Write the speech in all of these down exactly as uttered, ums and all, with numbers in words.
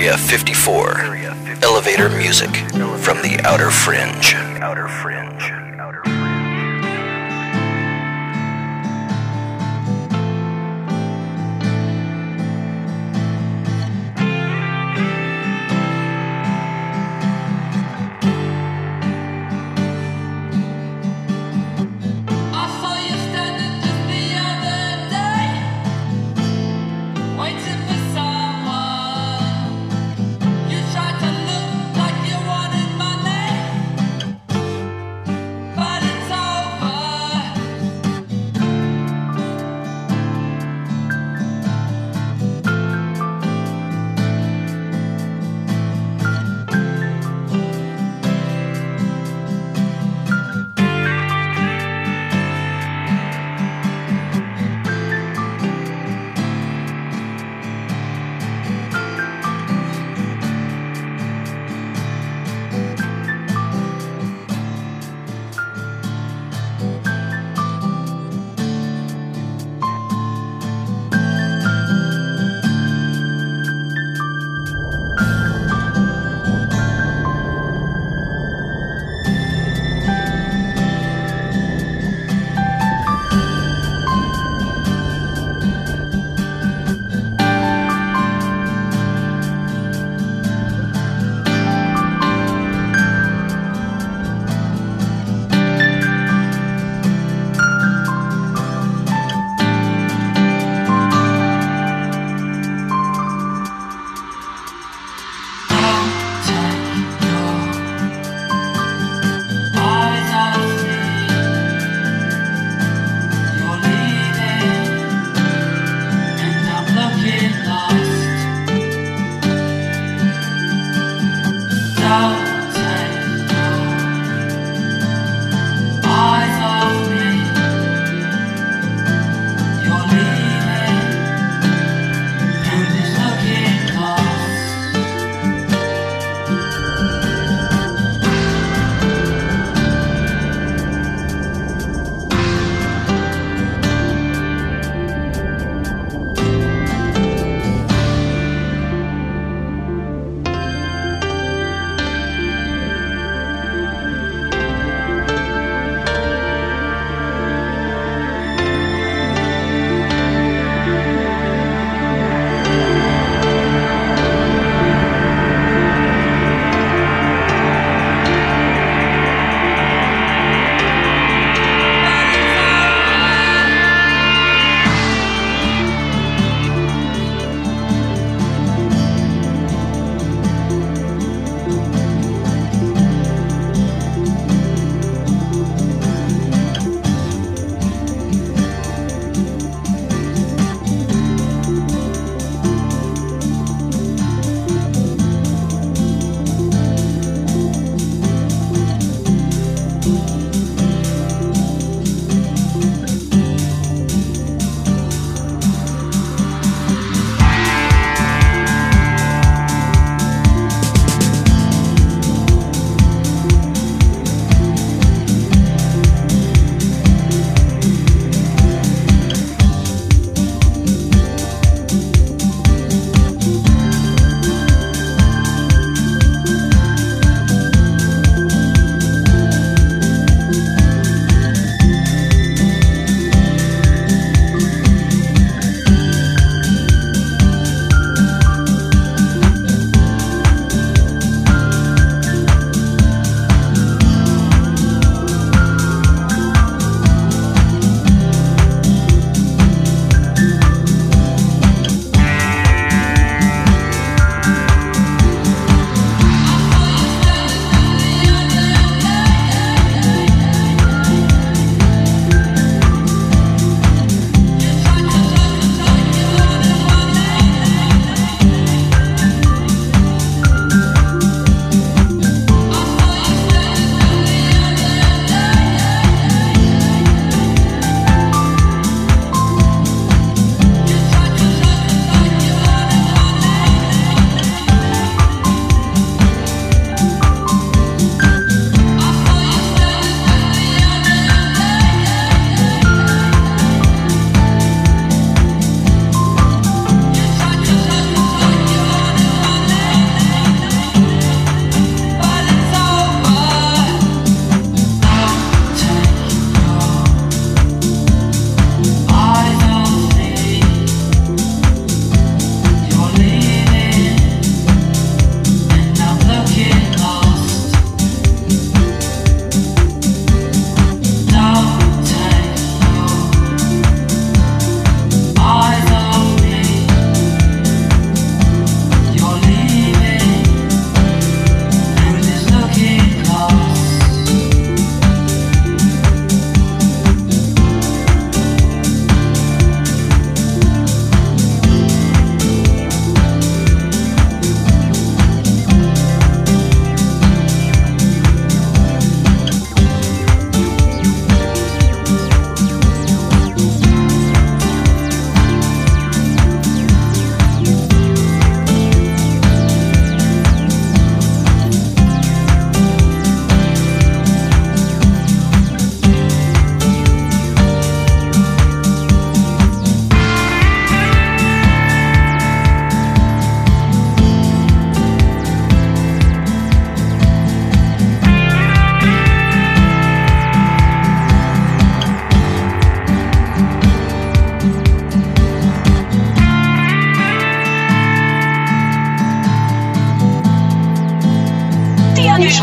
Area fifty-four. Elevator music from the Outer Fringe. Outer Fringe. Outer Fringe.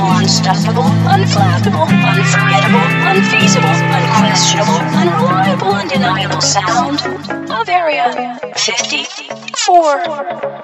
unstoppable, unstoppable, unflappable, unforgettable, unfeasible, unquestionable, unreliable, undeniable sound of Area fifty-four.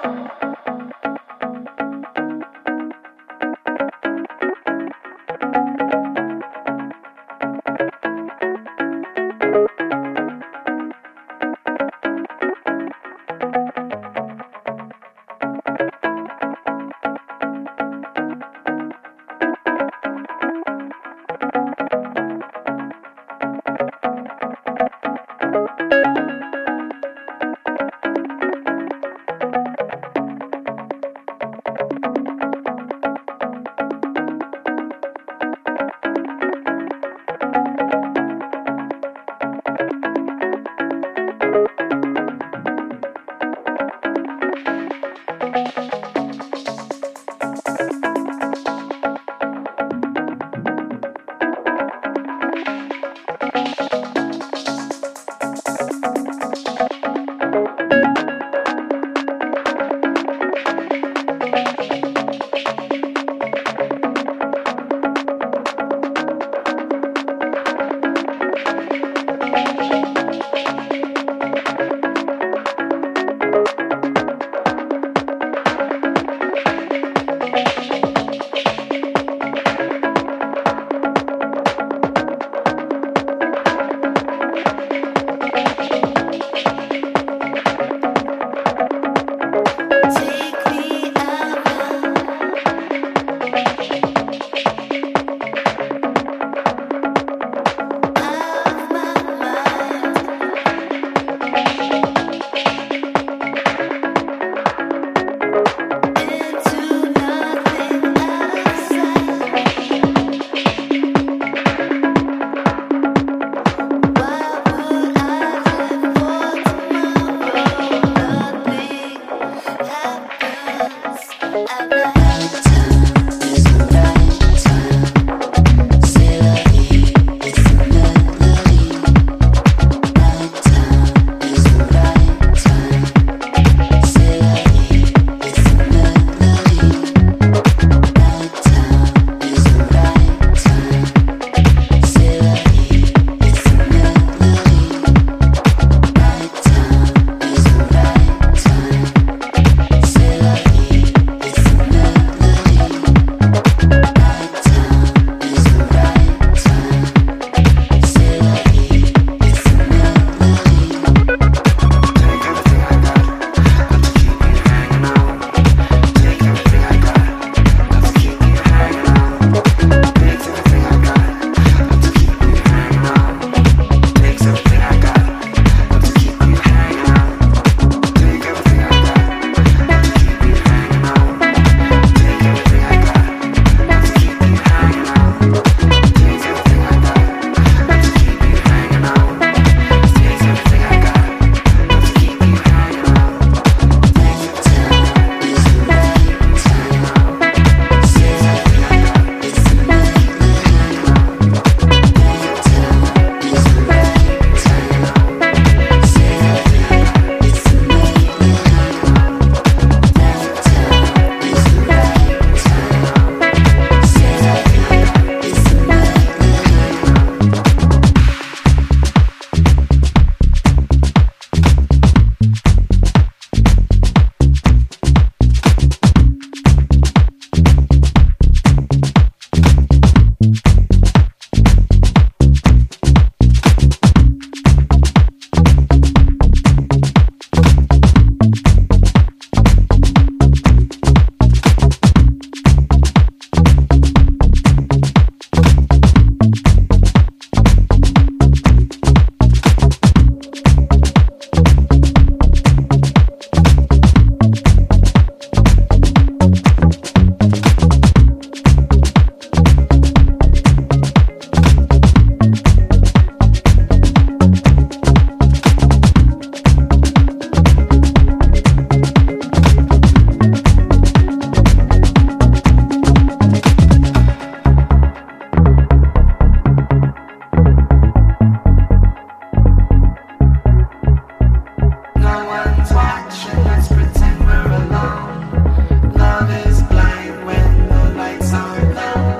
Love is blind when the lights are low.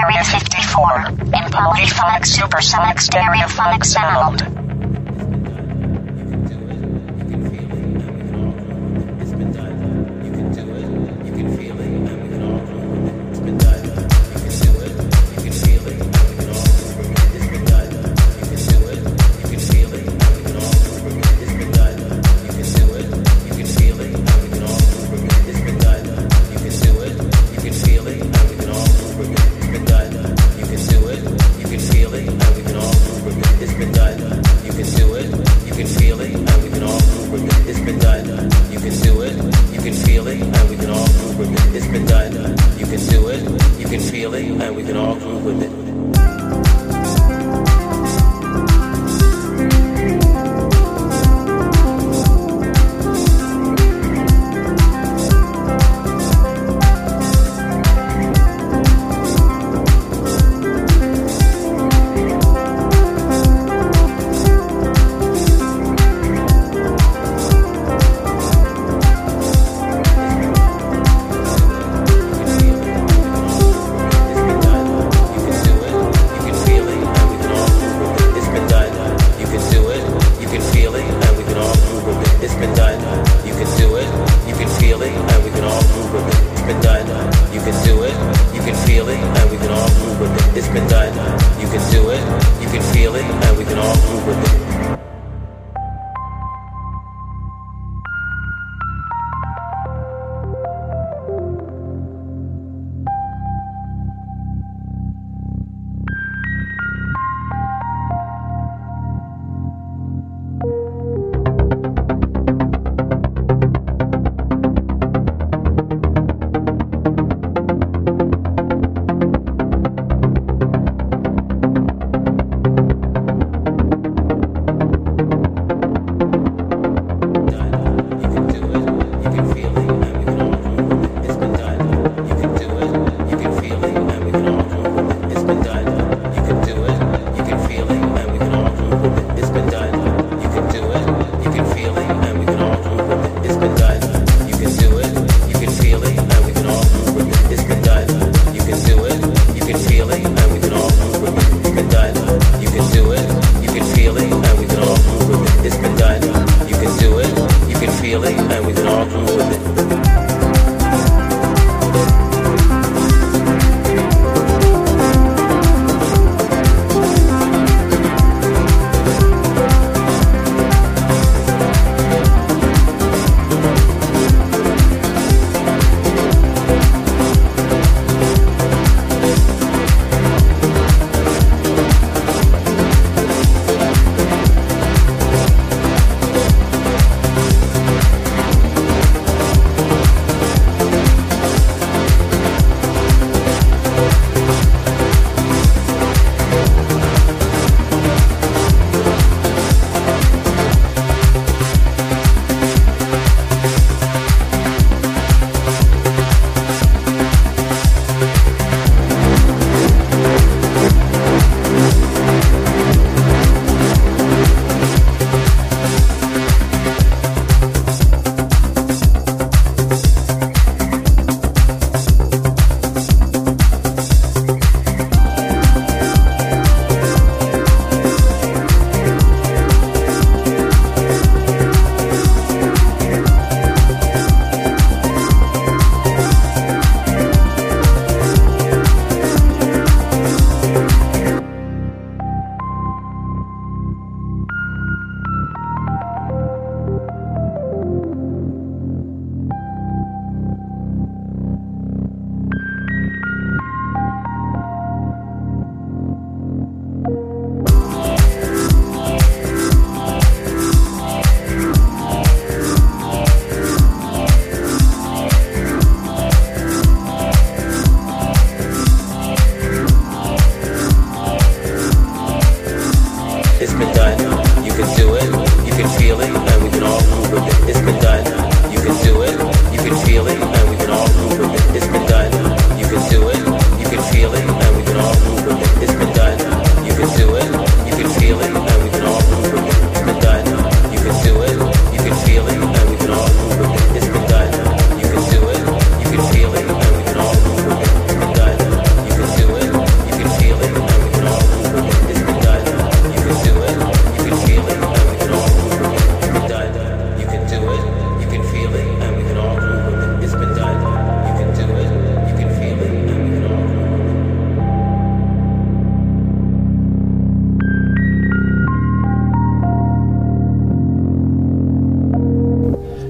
Area fifty-four in polyphonic supersonic stereophonic sound.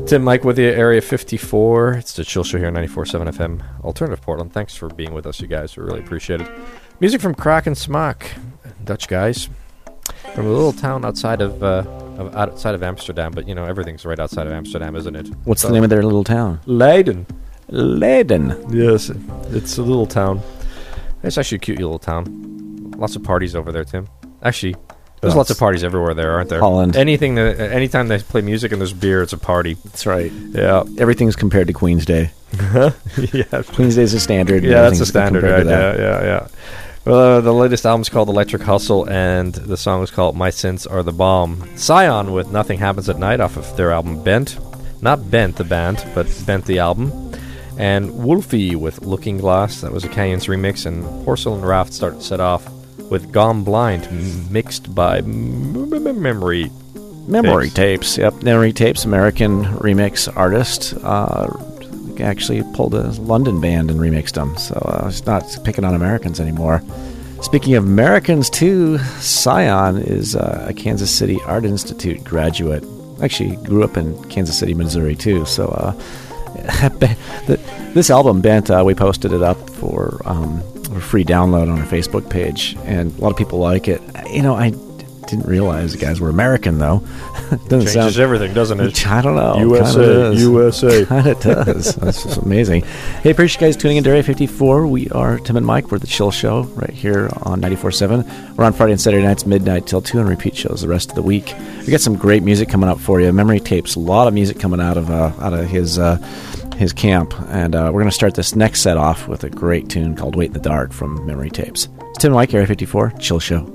Tim Mike with you, Area fifty-four. It's the Chill Show here on ninety-four point seven F M, Alternative Portland. Thanks for being with us, you guys. We really appreciate it. Music from Kraken Smaak, Dutch guys, from a little town outside of, uh, of outside of Amsterdam. But you know, everything's right outside of Amsterdam, isn't it? What's so, the name of their little town? Leiden. Leiden. Yes, it's a little town. It's actually a cute little town. Lots of parties over there, Tim. Actually. There's Well, lots of parties everywhere there, aren't there? Holland. Anything that, anytime they play music and there's beer, it's a party. That's right. Yeah. Everything's compared to Queen's Day. Yeah. Queen's Day is a standard. Yeah, that's a everything's standard, compared right? to that. Yeah, yeah, yeah. Well, uh, the latest album's called Electric Hustle, and the song is called My Sins Are the Bomb. Scion with Nothing Happens at Night off of their album Bent. Not Bent, the band, but Bent, the album. And Wolfie with Looking Glass. That was a Canyons remix, and Porcelain Raft started set off with Gone Blind, m- mixed by m- m- Memory Memory Tapes. tapes. Yep, Memory Tapes, American remix artist. Uh, actually pulled a London band and remixed them, so uh, it's not picking on Americans anymore. Speaking of Americans, too, Scion is uh, a Kansas City Art Institute graduate. Actually, grew up in Kansas City, Missouri, too. So uh, this album, Bent, uh, we posted it up for. Um, for free download on our Facebook page, and a lot of people like it. You know, I didn't realize the guys were American, though. Doesn't Changes sound, everything, doesn't it? I don't know. U S A, U S A. Kind of does. That's just amazing. Hey, appreciate you guys tuning in to Area fifty-four. We are Tim and Mike. We're the Chill Show right here on ninety-four point seven. We're on Friday and Saturday nights, midnight till two, and repeat shows the rest of the week. We got some great music coming up for you. Memory Tapes, a lot of music coming out of uh, out of his uh, his camp, and uh, we're going to start this next set off with a great tune called Wait in the Dark from Memory Tapes. It's Tim and Mike, Area fifty-four, Chill Show.